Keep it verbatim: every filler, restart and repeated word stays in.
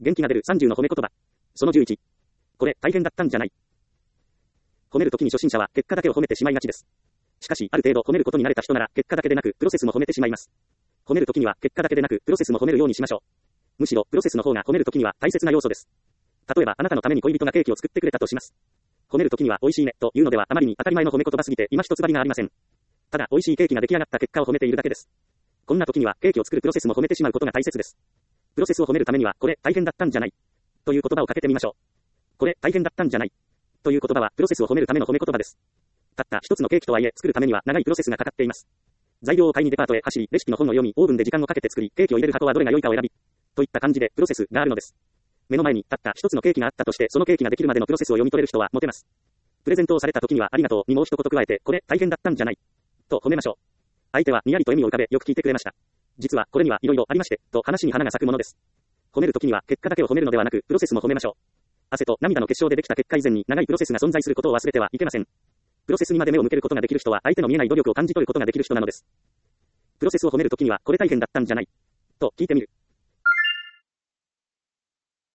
元気が出るさんじゅうの褒め言葉。そのじゅういち。これ、大変だったんじゃない。褒めるときに初心者は結果だけを褒めてしまいがちです。しかし、ある程度褒めることに慣れた人なら、結果だけでなく、プロセスも褒めてしまいます。褒めるときには、結果だけでなく、プロセスも褒めるようにしましょう。むしろ、プロセスの方が褒めるときには大切な要素です。例えば、あなたのために恋人がケーキを作ってくれたとします。褒めるときには、美味しいね、というのではあまりに当たり前の褒め言葉すぎて、今一つ張りがありません。ただ、美味しいケーキが出来上がった結果を褒めているだけです。こんな時には、ケーキを作るプロセスも褒めてしまうことが大切です。プロセスを褒めるためには、これ、大変だったんじゃない。という言葉をかけてみましょう。これ、大変だったんじゃない。という言葉は、プロセスを褒めるための褒め言葉です。たった一つのケーキとはいえ、作るためには長いプロセスがかかっています。材料を買いにデパートへ走り、レシピの本を読み、オーブンで時間をかけて作り、ケーキを入れる箱はどれが良いかを選び。といった感じで、プロセスがあるのです。目の前にたった一つのケーキがあったとして、そのケーキができるまでのプロセスを読み取れる人はモテます。プレゼントをされた時には、ありがとうにもう一言加えて、これ、大変だったんじゃない。と褒めましょう。相手はにやりと笑みを浮かべ、よく聞いてくれました。実は、これには色々ありまして、と話に花が咲くものです。褒めるときには、結果だけを褒めるのではなく、プロセスも褒めましょう。汗と涙の結晶でできた結果以前に、長いプロセスが存在することを忘れてはいけません。プロセスにまで目を向けることができる人は、相手の見えない努力を感じ取ることができる人なのです。プロセスを褒めるときには、これ大変だったんじゃない。と聞いてみる。